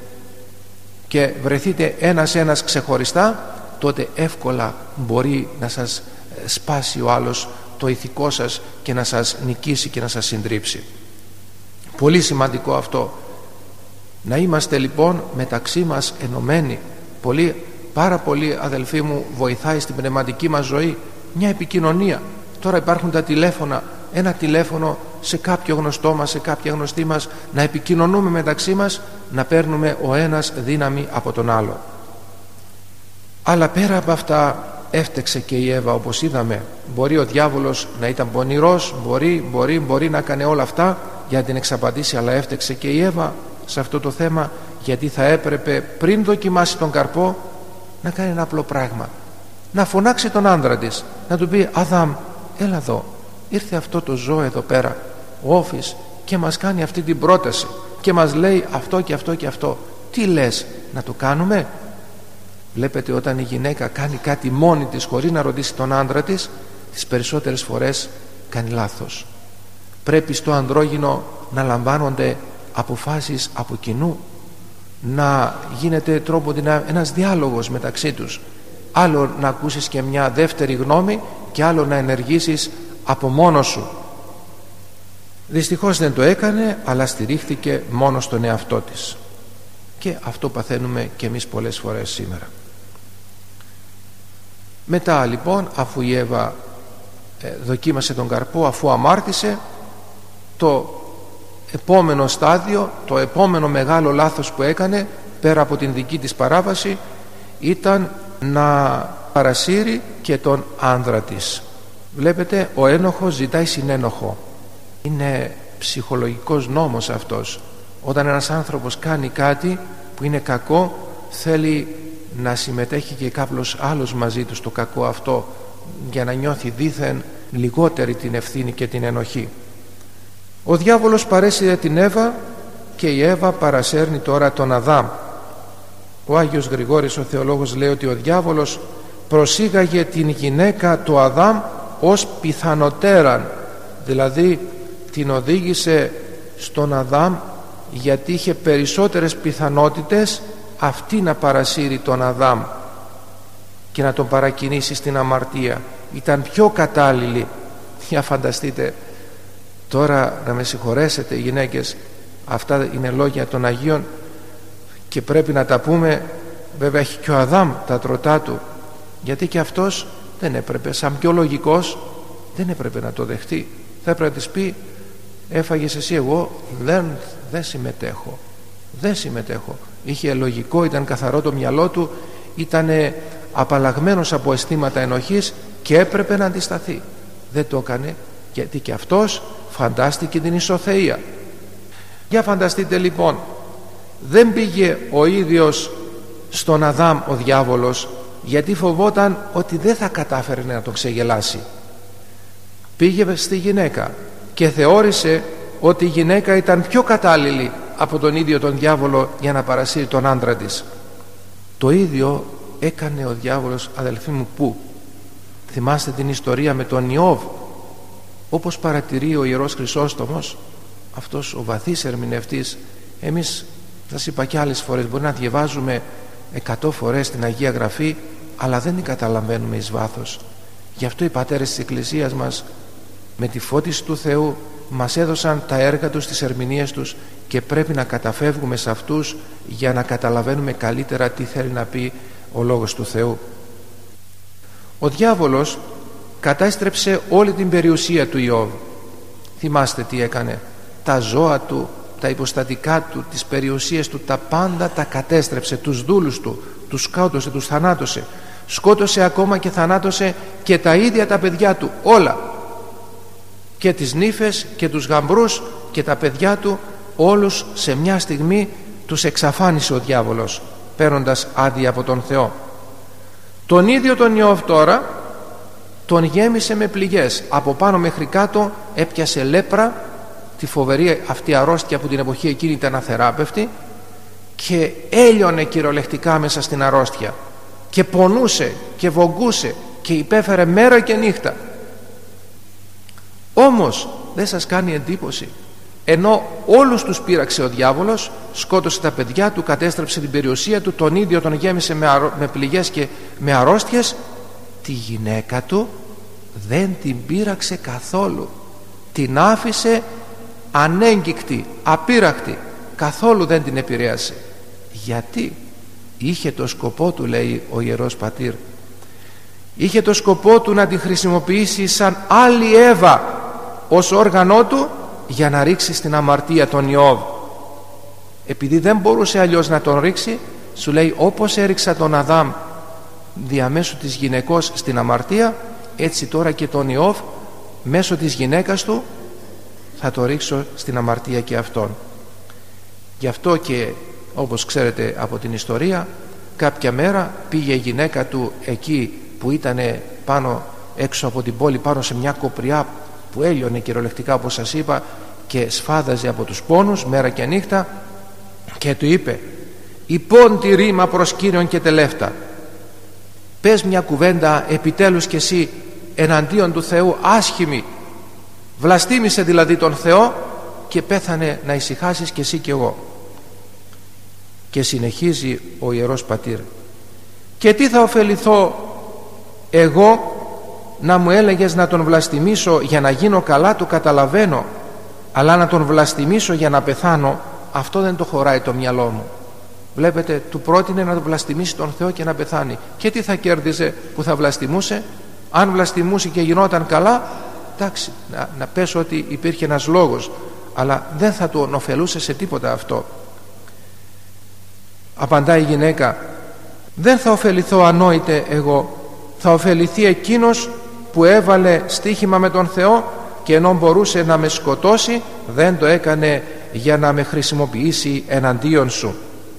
και βρεθείτε ένας ένας ξεχωριστά, τότε εύκολα μπορεί να σας σπάσει ο άλλος το ηθικό σας και να σας νικήσει και να σας συντρίψει. Πολύ σημαντικό αυτό. Να είμαστε λοιπόν μεταξύ μας ενωμένοι. Πολύ, πάρα πολύ, αδελφοί μου, βοηθάει στην πνευματική μας ζωή μια επικοινωνία. Τώρα υπάρχουν τα τηλέφωνα, ένα τηλέφωνο σε κάποιο γνωστό μας, σε κάποια γνωστή μας, να επικοινωνούμε μεταξύ μας, να παίρνουμε ο ένας δύναμη από τον άλλο. Αλλά πέρα από αυτά έφτεξε και η Εύα, όπως είδαμε. Μπορεί ο διάβολος να ήταν πονηρός, μπορεί, μπορεί, μπορεί να έκανε όλα αυτά για να την εξαπατήσει, αλλά έφτεξε και η Εύα σε αυτό το θέμα, γιατί θα έπρεπε πριν δοκιμάσει τον καρπό να κάνει ένα απλό πράγμα, να φωνάξει τον άντρα της, να του πει «Αδάμ, έλα εδώ, ήρθε αυτό το ζώο εδώ πέρα, ο Όφης, και μας κάνει αυτή την πρόταση και μας λέει αυτό και αυτό και αυτό, τι λες, να το κάνουμε?» Βλέπετε, όταν η γυναίκα κάνει κάτι μόνη της χωρίς να ρωτήσει τον άντρα της, τις περισσότερες φορές κάνει λάθος. Πρέπει στο ανδρόγυνο να λαμβάνονται αποφάσεις από κοινού, να γίνεται τρόπο ένας διάλογος μεταξύ τους, άλλο να ακούσεις και μια δεύτερη γνώμη και άλλο να ενεργήσεις από μόνος σου. Δυστυχώς δεν το έκανε, αλλά στηρίχθηκε μόνο στον εαυτό της, και αυτό παθαίνουμε και εμείς πολλές φορές σήμερα. Μετά λοιπόν, αφού η Εύα ε, δοκίμασε τον καρπό, αφού αμάρτησε, το επόμενο στάδιο, το επόμενο μεγάλο λάθος που έκανε, πέρα από την δική της παράβαση, ήταν να παρασύρει και τον άνδρα της. Βλέπετε, ο ένοχος ζητάει συνένοχο. Είναι ψυχολογικός νόμος αυτός. Όταν ένας άνθρωπος κάνει κάτι που είναι κακό, θέλει να συμμετέχει και κάποιος άλλος μαζί του στο κακό αυτό, για να νιώθει δήθεν λιγότερη την ευθύνη και την ενοχή. Ο διάβολος παρέσυρε την Εύα και η Εύα παρασέρνει τώρα τον Αδάμ. Ο Άγιος Γρηγόρης ο θεολόγος λέει ότι ο διάβολος προσήγαγε την γυναίκα του Αδάμ ως πιθανοτέραν, δηλαδή την οδήγησε στον Αδάμ γιατί είχε περισσότερες πιθανότητες αυτή να παρασύρει τον Αδάμ και να τον παρακινήσει στην αμαρτία. Ήταν πιο κατάλληλη. Για φανταστείτε τώρα, να με συγχωρέσετε οι γυναίκες, αυτά είναι λόγια των Αγίων και πρέπει να τα πούμε. Βέβαια έχει και ο Αδάμ τα τροτά του, γιατί και αυτός δεν έπρεπε, σαν πιο λογικός, δεν έπρεπε να το δεχτεί. Θα έπρεπε να της πει έφαγες εσύ, εγώ δεν, δεν συμμετέχω δεν συμμετέχω. Είχε λογικό, ήταν καθαρό το μυαλό του, ήταν απαλλαγμένος από αισθήματα ενοχής και έπρεπε να αντισταθεί. Δεν το έκανε, γιατί και αυτός φαντάστηκε την ισοθεία. Για φανταστείτε λοιπόν, δεν πήγε ο ίδιος στον Αδάμ ο διάβολος, γιατί φοβόταν ότι δεν θα κατάφερε να τον ξεγελάσει. Πήγε στη γυναίκα και θεώρησε ότι η γυναίκα ήταν πιο κατάλληλη από τον ίδιο τον διάβολο για να παρασύρει τον άντρα της. Το ίδιο έκανε ο διάβολος, αδελφοί μου, που θυμάστε την ιστορία με τον Ιώβ, όπως παρατηρεί ο Ιερός Χρυσόστομος, αυτός ο βαθύς ερμηνευτής. Εμείς, θα σας είπα και άλλες φορές, μπορεί να διαβάζουμε εκατό φορές την Αγία Γραφή, αλλά δεν την καταλαβαίνουμε εις βάθος. Γι' αυτό οι πατέρες της Εκκλησίας μας, με τη φώτιση του Θεού, μας έδωσαν τα έργα τους, τις ερμηνείες τους, και πρέπει να καταφεύγουμε σε αυτούς για να καταλαβαίνουμε καλύτερα τι θέλει να πει ο Λόγος του Θεού. Ο διάβολος κατάστρεψε όλη την περιουσία του Ιώβ. Θυμάστε τι έκανε? Τα ζώα του, τα υποστατικά του, τις περιουσίες του, τα πάντα τα κατέστρεψε. Τους δούλους του τους σκότωσε, τους θανάτωσε. Σκότωσε ακόμα και θανάτωσε και τα ίδια τα παιδιά του, όλα, και τις νύφες και τους γαμπρούς και τα παιδιά του, όλους σε μια στιγμή τους εξαφάνισε ο διάβολος, παίρνοντας άδεια από τον Θεό. Τον ίδιο τον Ιώβ τώρα τον γέμισε με πληγές, από πάνω μέχρι κάτω έπιασε λέπρα, τη φοβερή αυτή αρρώστια που την εποχή εκείνη ήταν αθεράπευτη, και έλειωνε κυριολεκτικά μέσα στην αρρώστια και πονούσε και βογκούσε και υπέφερε μέρα και νύχτα. Όμως δεν σας κάνει εντύπωση, ενώ όλους τους πείραξε ο διάβολος, σκότωσε τα παιδιά του, κατέστρεψε την περιουσία του, τον ίδιο τον γέμισε με, αρ... με πληγές και με αρρώστιες, τη γυναίκα του δεν την πείραξε καθόλου, την άφησε ανέγκυκτη, απείρακτη. καθόλου δεν την επηρέασε. Γιατί? Είχε το σκοπό του, λέει ο Ιερός Πατήρ, είχε το σκοπό του να τη χρησιμοποιήσει σαν άλλη Εύα ως όργανό του για να ρίξει στην αμαρτία τον Ιώβ. Επειδή δεν μπορούσε αλλιώς να τον ρίξει, σου λέει, όπως έριξα τον Αδάμ διαμέσου της γυναικός στην αμαρτία, έτσι τώρα και τον Ιώβ μέσω της γυναίκας του θα το ρίξω στην αμαρτία και αυτόν. Γι' αυτό και, όπως ξέρετε από την ιστορία, κάποια μέρα πήγε η γυναίκα του εκεί που ήταν πάνω έξω από την πόλη, πάνω σε μια κοπριά που έλειωνε κυριολεκτικά, όπως σας είπα, και σφάδαζε από τους πόνους μέρα και νύχτα, και του είπε, «Υπόν τη ρήμα προς Κύριον και τελεύτα, πες μια κουβέντα επιτέλους κι εσύ εναντίον του Θεού άσχημη, βλαστήμησε δηλαδή τον Θεό και πέθανε να ησυχάσεις κι εσύ κι εγώ». Και συνεχίζει ο Ιερός Πατήρ, «Και τι θα ωφεληθώ εγώ να μου έλεγες να τον βλαστημίσω για να γίνω καλά, το καταλαβαίνω, αλλά να τον βλαστημίσω για να πεθάνω, αυτό δεν το χωράει το μυαλό μου». Βλέπετε, του πρότεινε να τον βλαστημίσει τον Θεό και να πεθάνει. Και τι θα κέρδιζε που θα βλαστημούσε? Αν βλαστημούσε και γινόταν καλά, εντάξει, να, να πες ότι υπήρχε ένας λόγος, αλλά δεν θα τον ωφελούσε σε τίποτα αυτό. Απαντάει η γυναίκα, «Δεν θα ωφεληθώ ανόητε εγώ, θα ωφεληθεί εκείνος που έβαλε στοίχημα με τον Θεό και ενώ μπορούσε να με σκοτώσει, δεν το έκανε για να με χρησιμοποιήσει εναντίον σου».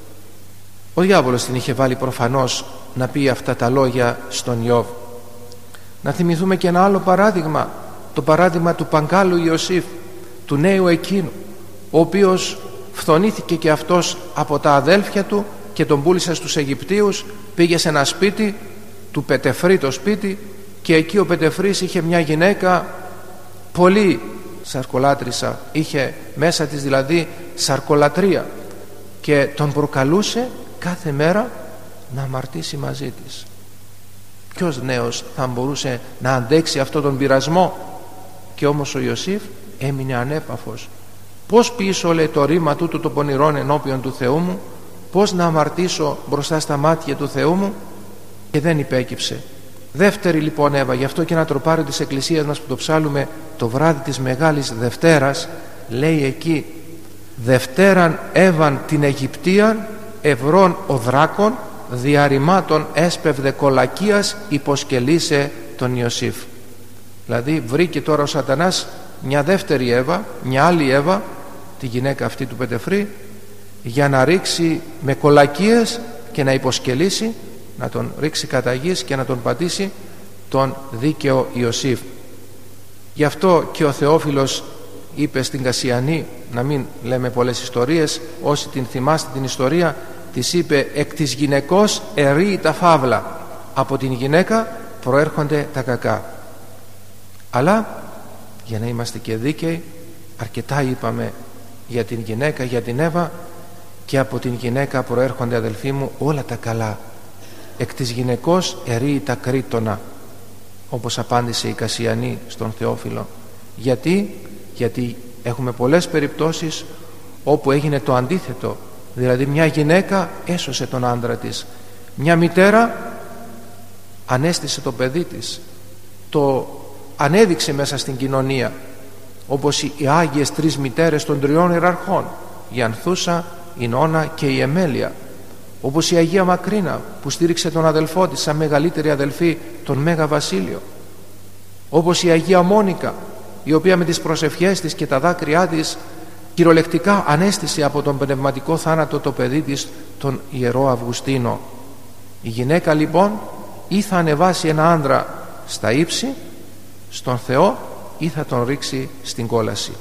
Ο διάβολος την είχε βάλει προφανώς να πει αυτά τα λόγια στον Ιώβ. Να θυμηθούμε και ένα άλλο παράδειγμα, το παράδειγμα του Παγκάλου Ιωσήφ, του νέου εκείνου, ο οποίος φθονήθηκε και αυτός από τα αδέλφια του και τον πούλησε στους Αιγυπτίους. Πήγε σε ένα σπίτι του Πετεφρή, το σπίτι, και εκεί ο Πετεφρής είχε μια γυναίκα πολύ σαρκολάτρισα, είχε μέσα της δηλαδή σαρκολατρία, και τον προκαλούσε κάθε μέρα να αμαρτήσει μαζί της. Ποιος νέος θα μπορούσε να αντέξει αυτόν τον πειρασμό? Και όμως ο Ιωσήφ έμεινε ανέπαφος. Πώς πίσω, λέει, το ρήμα τούτου των πονηρών ενώπιον του Θεού μου, πώς να αμαρτήσω μπροστά στα μάτια του Θεού μου? Και δεν υπέκυψε. Δεύτερη λοιπόν Εύα, γι' αυτό και ένα τροπάριο της Εκκλησίας μας που το ψάλουμε το βράδυ της Μεγάλης Δευτέρας, λέει εκεί, «Δευτέραν Εύαν την Αιγυπτίαν, ευρών οδράκων, διαρρημάτων έσπευδε κολακίας, υποσκελίσε τον Ιωσήφ». Δηλαδή βρήκε τώρα ο σατανάς μια δεύτερη Εύα, μια άλλη Εύα, τη γυναίκα αυτή του Πετεφρή, για να ρίξει με κολακίες και να υποσκελίσει, να τον ρίξει κατά γης και να τον πατήσει τον δίκαιο Ιωσήφ. Γι' αυτό και ο Θεόφιλος είπε στην Κασιανή, να μην λέμε πολλές ιστορίες, όσοι την θυμάστε την ιστορία, της είπε, «Εκ της γυναικός ερεί τα φαύλα». Από την γυναίκα προέρχονται τα κακά. Αλλά για να είμαστε και δίκαιοι, αρκετά είπαμε για την γυναίκα, για την Εύα, και από την γυναίκα προέρχονται, αδελφοί μου, όλα τα καλά. «Εκ της γυναικός ερεί τα κρήτονα», όπως απάντησε η Κασιανή στον Θεόφιλο. Γιατί? Γιατί έχουμε πολλές περιπτώσεις όπου έγινε το αντίθετο. Δηλαδή μια γυναίκα έσωσε τον άντρα της, μια μητέρα ανέστησε το παιδί της, το ανέδειξε μέσα στην κοινωνία, όπως οι Άγιες τρεις μητέρες των τριών ιεραρχών, η Ανθούσα, η Νώνα και η Εμέλεια, όπως η Αγία Μακρίνα που στήριξε τον αδελφό της σαν μεγαλύτερη αδελφή, τον Μέγα Βασίλειο, όπως η Αγία Μόνικα, η οποία με τις προσευχές της και τα δάκρυά της κυριολεκτικά ανέστησε από τον πνευματικό θάνατο το παιδί της, τον Ιερό Αυγουστίνο. Η γυναίκα λοιπόν ή θα ανεβάσει ένα άντρα στα ύψη, στον Θεό, ή θα τον ρίξει στην κόλαση.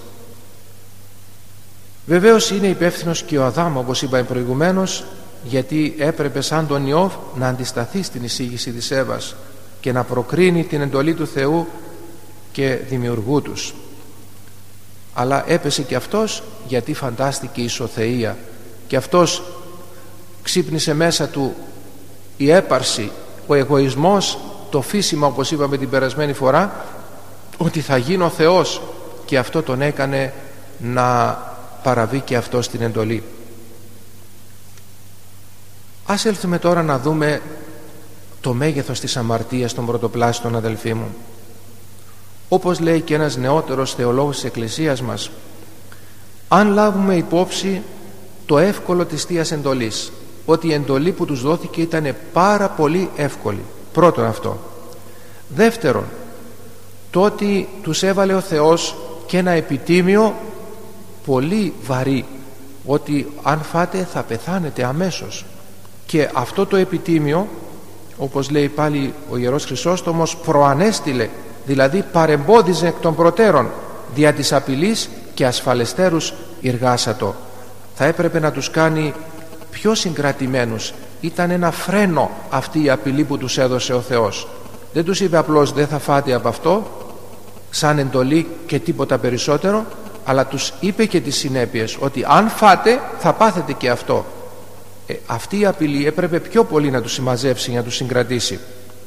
Βεβαίως είναι υπεύθυνος και ο Αδάμ, όπως είπαμε προηγουμένως, γιατί έπρεπε σαν τον Ιώβ να αντισταθεί στην εισήγηση της Εύας και να προκρίνει την εντολή του Θεού και δημιουργού τους. Αλλά έπεσε και αυτός γιατί φαντάστηκε η ισοθεία, και αυτός ξύπνησε μέσα του η έπαρση, ο εγωισμός, το φύσιμα, όπως είπαμε την περασμένη φορά, ότι θα γίνω Θεός, και αυτό τον έκανε να παραβεί και αυτό στην εντολή. Ας έλθουμε τώρα να δούμε το μέγεθος της αμαρτίας των πρωτοπλάστων, αδελφοί μου. Όπως λέει και ένας νεότερος θεολόγος της Εκκλησίας μας, αν λάβουμε υπόψη το εύκολο της Θείας Εντολής, ότι η εντολή που τους δόθηκε ήταν πάρα πολύ εύκολη. Πρώτον αυτό. Δεύτερον, το ότι τους έβαλε ο Θεός και ένα επιτίμιο πολύ βαρύ, ότι αν φάτε θα πεθάνετε αμέσως. Και αυτό το επιτίμιο, όπως λέει πάλι ο Ιερός Χρυσόστομος, προανέστηλε, δηλαδή παρεμπόδιζε εκ των προτέρων, δια της απειλής και ασφαλεστέρους εργάσατο. Θα έπρεπε να τους κάνει πιο συγκρατημένους. Ήταν ένα φρένο αυτή η απειλή που τους έδωσε ο Θεός. Δεν τους είπε απλώς δεν θα φάτε από αυτό σαν εντολή και τίποτα περισσότερο, αλλά τους είπε και τις συνέπειες, ότι αν φάτε θα πάθετε και αυτό. ε, Αυτή η απειλή έπρεπε πιο πολύ να τους συμμαζέψει, να τους συγκρατήσει.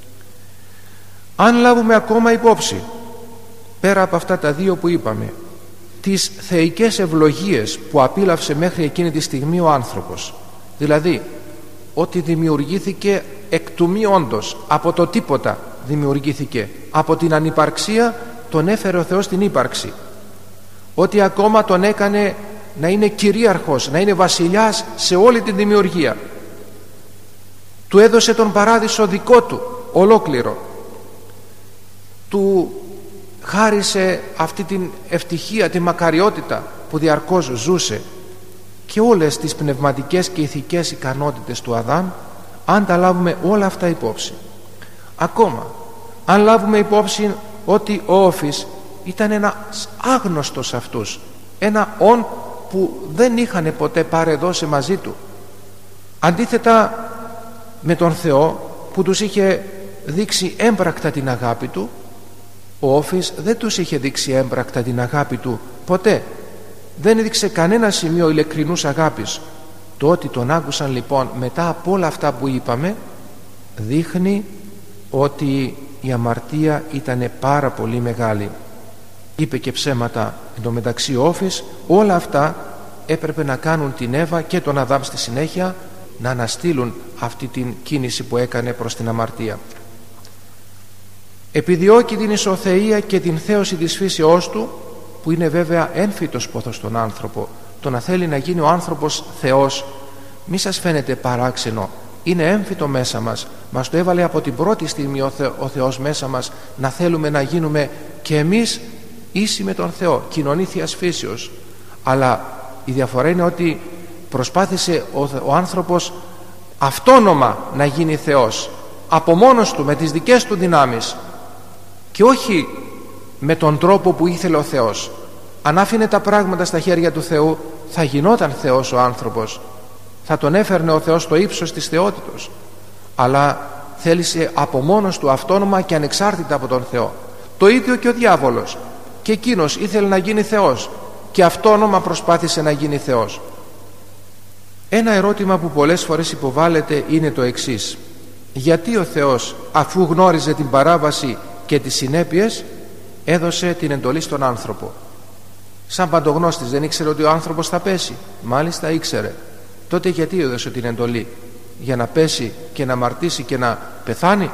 Αν λάβουμε ακόμα υπόψη, πέρα από αυτά τα δύο που είπαμε, τις θεϊκές ευλογίες που απίλαυσε μέχρι εκείνη τη στιγμή ο άνθρωπος, δηλαδή ότι δημιουργήθηκε εκ του μη όντως, από το τίποτα δημιουργήθηκε, από την ανυπαρξία τον έφερε ο Θεός την ύπαρξη, ότι ακόμα τον έκανε να είναι κυρίαρχος, να είναι βασιλιάς σε όλη την δημιουργία, του έδωσε τον παράδεισο δικό του ολόκληρο, του χάρισε αυτή την ευτυχία, τη μακαριότητα που διαρκώς ζούσε, και όλες τις πνευματικές και ηθικές ικανότητες του Αδάμ. Αν τα λάβουμε όλα αυτά υπόψη, ακόμα αν λάβουμε υπόψη ότι ο Όφης ήταν ένας άγνωστος σε αυτούς, ένα όν που δεν είχαν ποτέ παρεδώσει μαζί του, αντίθετα με τον Θεό που τους είχε δείξει έμπρακτα την αγάπη του, ο Όφης δεν τους είχε δείξει έμπρακτα την αγάπη του ποτέ. Δεν έδειξε κανένα σημείο ειλικρινούς αγάπης. Το ότι τον άκουσαν λοιπόν μετά από όλα αυτά που είπαμε δείχνει ότι η αμαρτία ήταν πάρα πολύ μεγάλη. Είπε και ψέματα εν τω μεταξύ ο Όφης. Όλα αυτά έπρεπε να κάνουν την Εύα και τον Αδάμ στη συνέχεια, να αναστείλουν αυτή την κίνηση που έκανε προς την αμαρτία. Επιδιώκει την ισοθεία και την θέωση της φύσεώς του, που είναι βέβαια έμφυτος πόθος στον άνθρωπο. Το να θέλει να γίνει ο άνθρωπος Θεός, μη σας φαίνεται παράξενο, είναι έμφυτο μέσα μας. Μας το έβαλε από την πρώτη στιγμή ο, Θε, ο Θεός μέσα μας, να θέλουμε να γίνουμε και εμείς ίσοι με τον Θεό, κοινωνή θείας φύσεως. Αλλά η διαφορά είναι ότι προσπάθησε ο, ο άνθρωπος αυτόνομα να γίνει Θεός, από μόνος του, με τις δικές του δυνάμεις, και όχι με τον τρόπο που ήθελε ο Θεός. Αν άφηνε τα πράγματα στα χέρια του Θεού, θα γινόταν Θεός ο άνθρωπος, θα τον έφερνε ο Θεός στο ύψος της θεότητος. Αλλά θέλησε από μόνος του, αυτόνομα και ανεξάρτητα από τον Θεό. Το ίδιο και ο διάβολος, και εκείνος ήθελε να γίνει Θεός και αυτόνομα προσπάθησε να γίνει Θεός. Ένα ερώτημα που πολλές φορές υποβάλλεται είναι το εξής: γιατί ο Θεός, αφού γνώριζε την παράβαση και τις συνέπειες, έδωσε την εντολή στον άνθρωπο? Σαν παντογνώστης δεν ήξερε ότι ο άνθρωπος θα πέσει? Μάλιστα ήξερε. Τότε γιατί έδωσε την εντολή? Για να πέσει και να αμαρτήσει και να πεθάνει?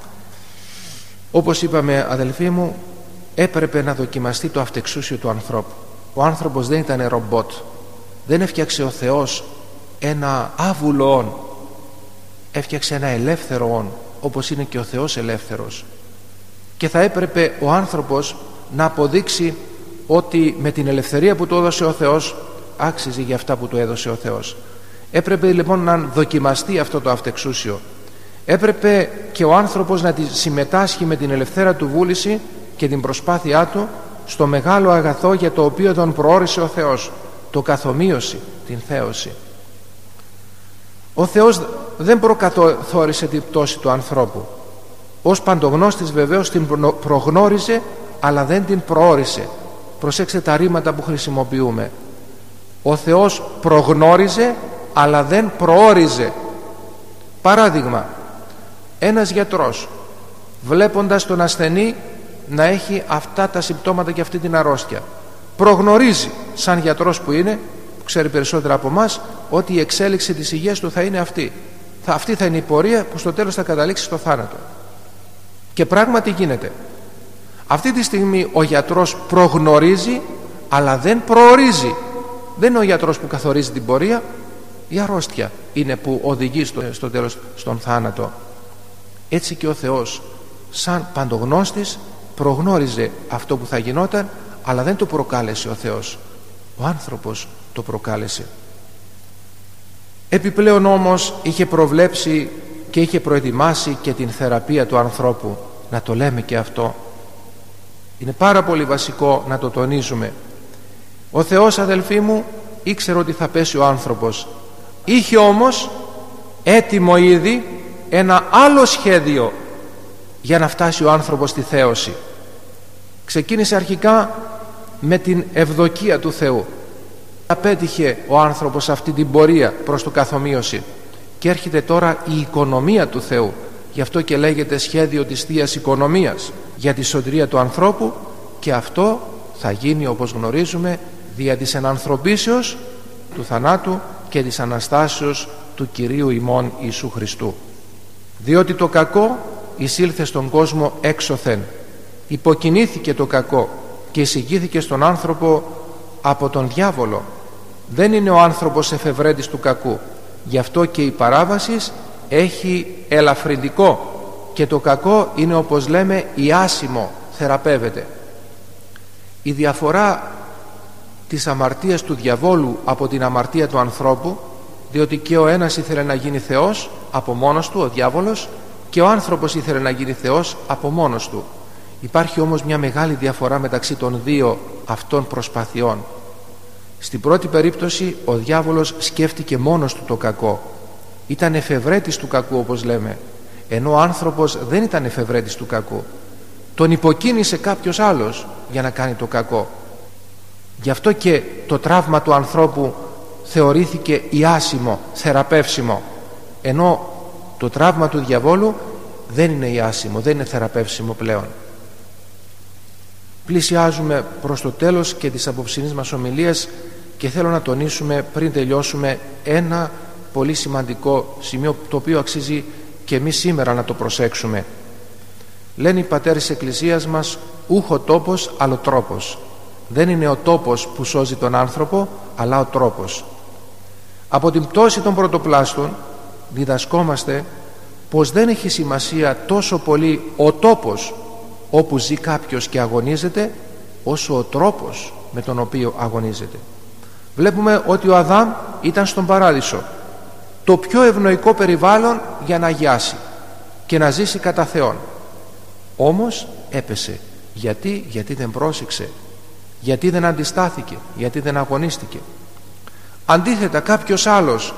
Όπως είπαμε, αδελφοί μου, έπρεπε να δοκιμαστεί το αυτεξούσιο του ανθρώπου. Ο άνθρωπος δεν ήταν ρομπότ. Δεν έφτιαξε ο Θεός ένα άβουλο όν, έφτιαξε ένα ελεύθερο όν, όπως είναι και ο Θεός ελεύθερος. Και θα έπρεπε ο άνθρωπος να αποδείξει ότι με την ελευθερία που του έδωσε ο Θεός άξιζε για αυτά που του έδωσε ο Θεός. Έπρεπε λοιπόν να δοκιμαστεί αυτό το αυτεξούσιο. Έπρεπε και ο άνθρωπος να συμμετάσχει με την ελευθέρα του βούληση και την προσπάθειά του στο μεγάλο αγαθό για το οποίο τον προόρισε ο Θεός, το καθομοίωση, την θέωση. Ο Θεός δεν προκαθόρισε την πτώση του ανθρώπου. Ως παντογνώστης βεβαίως την προγνώριζε, αλλά δεν την προόρισε. Προσέξτε τα ρήματα που χρησιμοποιούμε. Ο Θεός προγνώριζε, αλλά δεν προόριζε. Παράδειγμα, ένας γιατρός, βλέποντας τον ασθενή να έχει αυτά τα συμπτώματα και αυτή την αρρώστια, προγνωρίζει σαν γιατρός που είναι, που ξέρει περισσότερα από εμάς, ότι η εξέλιξη της υγείας του θα είναι αυτή. Θα, αυτή θα είναι η πορεία που στο τέλος θα καταλήξει στο θάνατο. Και πράγματι γίνεται. Αυτή τη στιγμή ο γιατρός προγνωρίζει, αλλά δεν προορίζει. Δεν είναι ο γιατρός που καθορίζει την πορεία, η αρρώστια είναι που οδηγεί στο, στο τέλος στον θάνατο. Έτσι και ο Θεός σαν παντογνώστης προγνώριζε αυτό που θα γινόταν, αλλά δεν το προκάλεσε ο Θεός, ο άνθρωπος το προκάλεσε. Επιπλέον όμως είχε προβλέψει και είχε προετοιμάσει και την θεραπεία του ανθρώπου. Να το λέμε και αυτό, είναι πάρα πολύ βασικό να το τονίζουμε. Ο Θεός, αδελφοί μου, ήξερε ότι θα πέσει ο άνθρωπος. Είχε όμως έτοιμο ήδη ένα άλλο σχέδιο για να φτάσει ο άνθρωπος στη θέωση. Ξεκίνησε αρχικά με την ευδοκία του Θεού. Απέτυχε ο άνθρωπος αυτή την πορεία προς το καθομοίωση και έρχεται τώρα η οικονομία του Θεού. Γι' αυτό και λέγεται σχέδιο της Θείας Οικονομίας για τη σωτηρία του ανθρώπου, και αυτό θα γίνει, όπως γνωρίζουμε, δια της ενανθρωπίσεως του θανάτου και της Αναστάσεως του Κυρίου ημών Ιησού Χριστού. Διότι το κακό εισήλθε στον κόσμο έξωθεν, υποκινήθηκε το κακό και εισηγήθηκε στον άνθρωπο από τον διάβολο. Δεν είναι ο άνθρωπος εφευρέτης του κακού, γι' αυτό και η παράβαση έχει ελαφρυντικό και το κακό είναι, όπως λέμε, ιάσιμο, θεραπεύεται. Η διαφορά της αμαρτίας του διαβόλου από την αμαρτία του ανθρώπου, διότι και ο ένας ήθελε να γίνει Θεός από μόνος του, ο διάβολος, και ο άνθρωπος ήθελε να γίνει Θεός από μόνος του. Υπάρχει όμως μια μεγάλη διαφορά μεταξύ των δύο αυτών προσπαθειών. Στην πρώτη περίπτωση ο διάβολος σκέφτηκε μόνος του το κακό, ήταν εφευρέτης του κακού, όπως λέμε, ενώ ο άνθρωπος δεν ήταν εφευρέτης του κακού. Τον υποκίνησε κάποιος άλλος για να κάνει το κακό. Γι' αυτό και το τραύμα του ανθρώπου θεωρήθηκε ιάσιμο, θεραπεύσιμο, ενώ το τραύμα του διαβόλου δεν είναι ιάσιμο, δεν είναι θεραπεύσιμο πλέον. Πλησιάζουμε προς το τέλος και της απόψινής μας ομιλίας και θέλω να τονίσουμε πριν τελειώσουμε ένα πολύ σημαντικό σημείο, το οποίο αξίζει και εμείς σήμερα να το προσέξουμε. Λένε οι πατέρες της Εκκλησίας μας, ούχο τόπος άλλο τρόπος. Δεν είναι ο τόπος που σώζει τον άνθρωπο, αλλά ο τρόπος. Από την πτώση των πρωτοπλάστων διδασκόμαστε πως δεν έχει σημασία τόσο πολύ ο τόπος όπου ζει κάποιος και αγωνίζεται, όσο ο τρόπος με τον οποίο αγωνίζεται. Βλέπουμε ότι ο Αδάμ ήταν στον παράδεισο, το πιο ευνοϊκό περιβάλλον για να αγιάσει και να ζήσει κατά Θεόν. Όμως έπεσε. Γιατί? Γιατί δεν πρόσεξε, γιατί δεν αντιστάθηκε, γιατί δεν αγωνίστηκε. Αντίθετα, κάποιος άλλος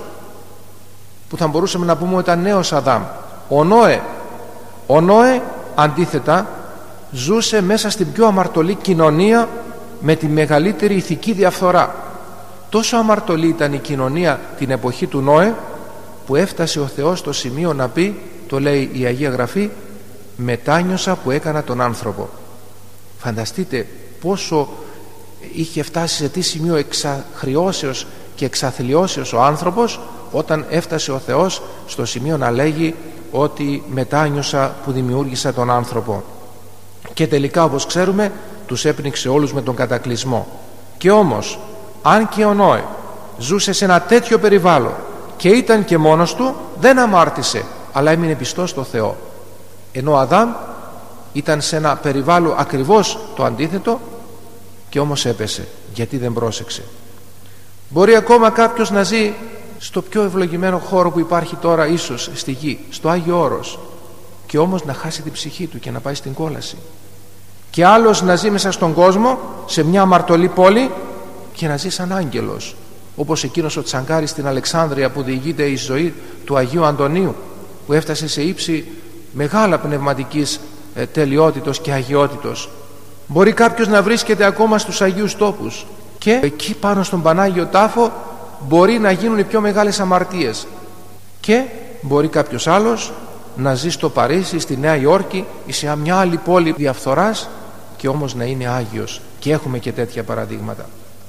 που θα μπορούσαμε να πούμε ότι ήταν νέος Αδάμ, ο Νόε, ο Νόε αντίθετα ζούσε μέσα στην πιο αμαρτωλή κοινωνία με τη μεγαλύτερη ηθική διαφθορά. Τόσο αμαρτωλή ήταν η κοινωνία την εποχή του Νόε, που έφτασε ο Θεός στο σημείο να πει, το λέει η Αγία Γραφή, μετάνιωσα που έκανα τον άνθρωπο. Φανταστείτε πόσο είχε φτάσει, σε τι σημείο εξαχρειώσεως και εξαθλιώσεως ο άνθρωπος, όταν έφτασε ο Θεός στο σημείο να λέγει ότι μετάνιωσα που δημιούργησα τον άνθρωπο. Και τελικά, όπως ξέρουμε, τους έπνιξε όλους με τον κατακλυσμό. Και όμως, αν και ο Νόε ζούσε σε ένα τέτοιο περιβάλλον και ήταν και μόνος του, δεν αμάρτησε, αλλά έμεινε πιστός στο Θεό. Ενώ ο Αδάμ ήταν σε ένα περιβάλλον ακριβώς το αντίθετο και όμως έπεσε, γιατί δεν πρόσεξε. Μπορεί ακόμα κάποιος να ζει στο πιο ευλογημένο χώρο που υπάρχει τώρα ίσως στη γη, στο Άγιο Όρος, και όμως να χάσει την ψυχή του και να πάει στην κόλαση. Και άλλος να ζει μέσα στον κόσμο, σε μια αμαρτωλή πόλη, και να ζει σαν άγγελος, όπως εκείνος ο Τσαγκάρης στην Αλεξάνδρεια που διηγείται η ζωή του Αγίου Αντωνίου, που έφτασε σε ύψη μεγάλα πνευματικής ε, τελειότητος και αγιότητος. Μπορεί κάποιος να βρίσκεται ακόμα στους Αγίους Τόπους και εκεί πάνω στον Πανάγιο Τάφο μπορεί να γίνουν οι πιο μεγάλες αμαρτίες, και μπορεί κάποιος άλλος να ζει στο Παρίσι, στη Νέα Υόρκη ή σε μια άλλη πόλη διαφθοράς, και όμως να είναι Άγιος και έχουμε και τέτοια παραδείγματα.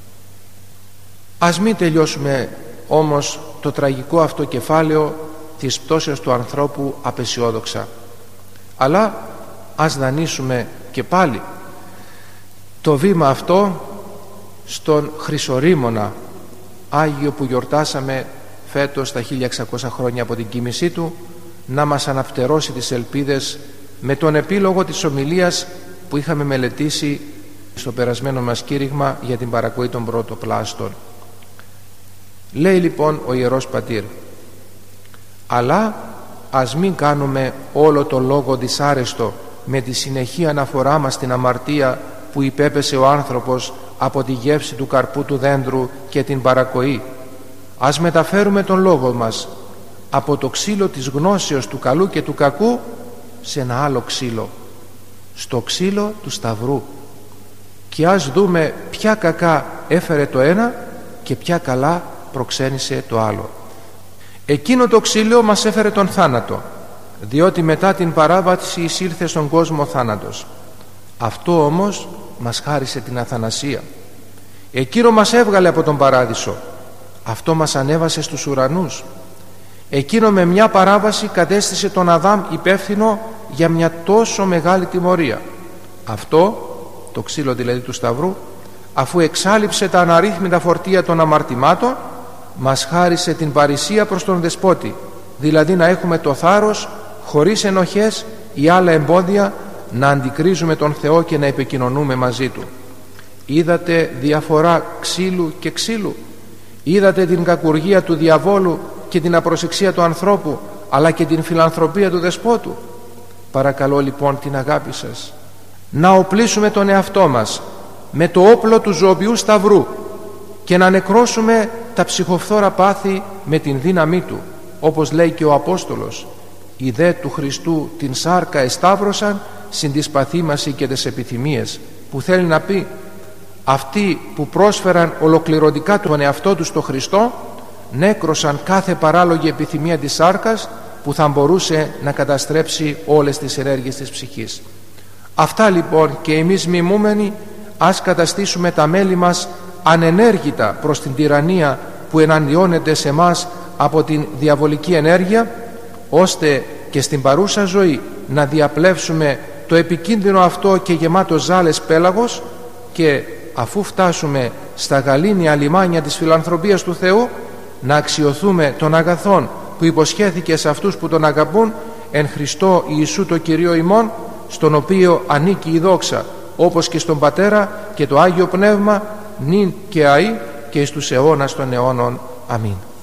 Ας μην τελειώσουμε όμως το τραγικό αυτό κεφάλαιο της πτώσεως του ανθρώπου απεσιόδοξα, αλλά ας δανείσουμε και πάλι το βήμα αυτό στον Χρυσορήμωνα Άγιο που γιορτάσαμε φέτος τα χίλια εξακόσια χρόνια από την κοίμησή του, να μας αναφτερώσει τις ελπίδες με τον επίλογο της ομιλίας που είχαμε μελετήσει στο περασμένο μας κήρυγμα για την παρακοή των πρωτοπλάστων. Λέει λοιπόν ο Ιερός Πατήρ: αλλά ας μην κάνουμε όλο το λόγο δυσάρεστο με τη συνεχή αναφορά μας στην αμαρτία που υπέπεσε ο άνθρωπος από τη γεύση του καρπού του δέντρου και την παρακοή. Ας μεταφέρουμε τον λόγο μας από το ξύλο της γνώσεως του καλού και του κακού σε ένα άλλο ξύλο, στο ξύλο του Σταυρού, και ας δούμε ποια κακά έφερε το ένα και ποια καλά προξένησε το άλλο. Εκείνο το ξύλο μας έφερε τον θάνατο, διότι μετά την παράβαση εισήλθε στον κόσμο θάνατος. Αυτό όμως μας χάρισε την αθανασία. Εκείνο μας έβγαλε από τον παράδεισο, αυτό μας ανέβασε στους ουρανούς. Εκείνο με μια παράβαση κατέστησε τον Αδάμ υπεύθυνο για μια τόσο μεγάλη τιμωρία. Αυτό, το ξύλο δηλαδή του Σταυρού, αφού εξάλειψε τα αναρρύθμιτα φορτία των αμαρτημάτων, μας χάρισε την παρησία προς τον Δεσπότη, δηλαδή να έχουμε το θάρρος, χωρίς ενοχές ή άλλα εμπόδια, να αντικρίζουμε τον Θεό και να επικοινωνούμε μαζί Του. Είδατε διαφορά ξύλου και ξύλου? Είδατε την κακουργία του διαβόλου και την απροσεξία του ανθρώπου, αλλά και την φιλανθρωπία του Δεσπότου? Παρακαλώ λοιπόν την αγάπη σας να οπλίσουμε τον εαυτό μας με το όπλο του ζωοποιού Σταυρού και να νεκρώσουμε τα ψυχοφθόρα πάθη με την δύναμή Του, όπως λέει και ο Απόστολος: «Οι δε του Χριστού την σάρκα εσταύρωσαν συν της παθήμαση και τις επιθυμίες», που θέλει να πει αυτοί που πρόσφεραν ολοκληρωτικά τον εαυτό τους στο Χριστό νέκρωσαν κάθε παράλογη επιθυμία της σάρκας που θα μπορούσε να καταστρέψει όλες τις ενέργειες της ψυχής. Αυτά λοιπόν, και εμείς μιμούμενοι ας καταστήσουμε τα μέλη μας ανενέργητα προς την τυραννία που εναντιώνεται σε μας από την διαβολική ενέργεια, ώστε και στην παρούσα ζωή να διαπλεύσουμε το επικίνδυνο αυτό και γεμάτο ζάλες πέλαγος, και αφού φτάσουμε στα γαλήνια λιμάνια της φιλανθρωπίας του Θεού να αξιωθούμε των αγαθών που υποσχέθηκε σε αυτούς που τον αγαπούν, εν Χριστώ Ιησού το Κυρίο ημών, στον οποίο ανήκει η δόξα, όπως και στον Πατέρα και το Άγιο Πνεύμα, νυν και αεί και εις τους αιώνας των αιώνων. Αμήν.